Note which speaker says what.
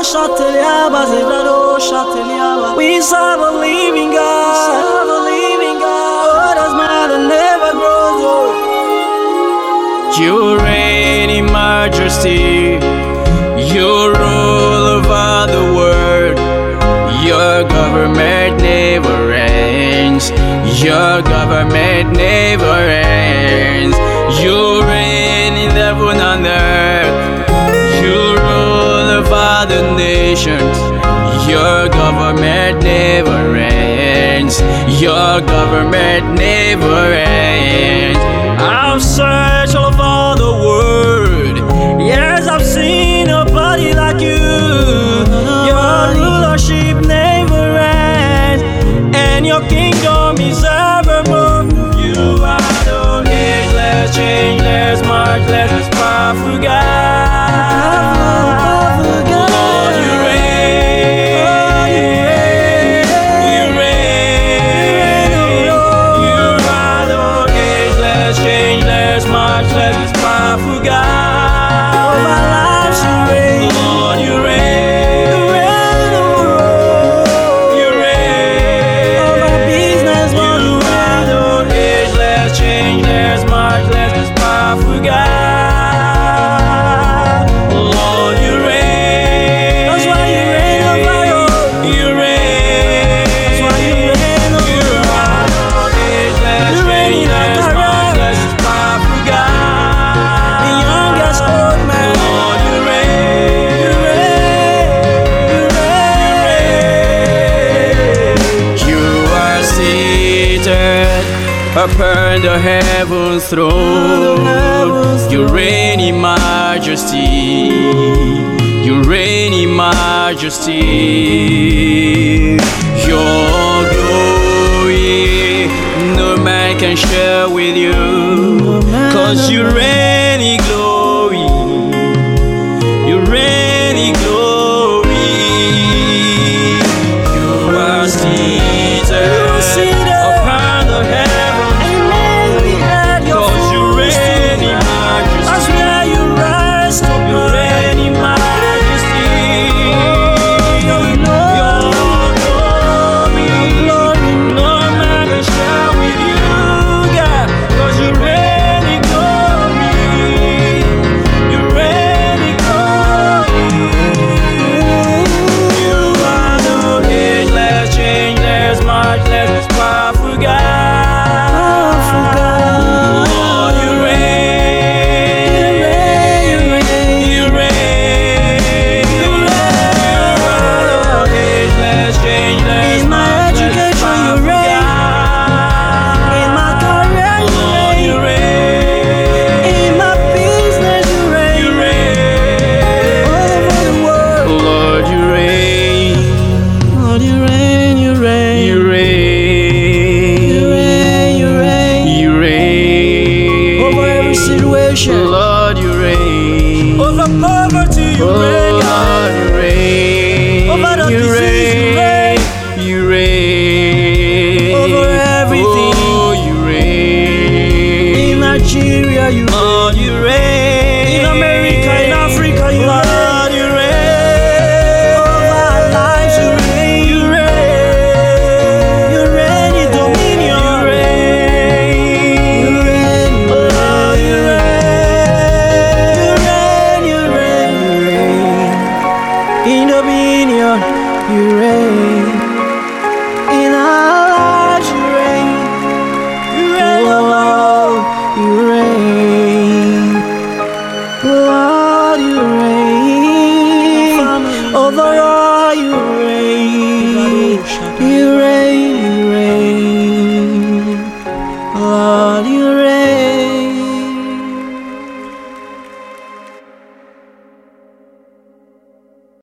Speaker 1: We serve a living God. God has mother never grows old.
Speaker 2: You reign in majesty. You rule over the world. Your government never ends. Your government never ends. You reign in heaven and earth. You rule over the nations. Your government never ends. Your government never ends. I've searched all over the world. Yes, I've seen nobody like you. Your rulership never ends, and your kingdom is evermore. You are the ageless, changeless, matchless, powerful God. Lord, you reign. You reign. You are the ageless, changeless, matchless, powerful God.
Speaker 1: Over lives you reign.
Speaker 2: Lord, you reign. You reign.
Speaker 1: Over business, Lord,
Speaker 2: You are the ageless, changeless, matchless, powerful God. Lord, you reign.
Speaker 1: That's why you reign over all.
Speaker 2: You reign.
Speaker 1: That's why you reign over
Speaker 2: You are the ageless,
Speaker 1: You reign in our
Speaker 2: changeless,
Speaker 1: career.
Speaker 2: matchless, powerful God.
Speaker 1: the youngest old man.
Speaker 2: Lord, you reign.
Speaker 1: You reign.
Speaker 2: You are seated upon the heaven's throne. You reign in majesty. You reign in majesty. Your glory no man can share with you. 'Cause you reign in glory. You reign in glory. You are seated upon the heavens. Cause you reign in majesty.
Speaker 1: That's where you rest.
Speaker 2: You reign in majesty. Your glory, no man can share with you, God. 'Cause you reign in glory. You reign in glory. You are the ageless, changeless, matchless, powerful God. Lord, you reign. You reign. You are the ageless, changeless,
Speaker 1: In my
Speaker 2: matchless,
Speaker 1: education, you
Speaker 2: powerful
Speaker 1: reign.
Speaker 2: God.
Speaker 1: In my career, you
Speaker 2: Lord, you
Speaker 1: reign.
Speaker 2: reign.
Speaker 1: In my business, you reign.
Speaker 2: You reign.
Speaker 1: All over the world.
Speaker 2: Lord, you reign.
Speaker 1: Lord, you reign. You reign.
Speaker 2: You reign.
Speaker 1: You reign. You reign.
Speaker 2: You reign.
Speaker 1: Over every situation.
Speaker 2: Lord, you reign.
Speaker 1: Over poverty, you
Speaker 2: Oh,
Speaker 1: reign.
Speaker 2: Lord, you reign.
Speaker 1: Over the
Speaker 2: You
Speaker 1: disease,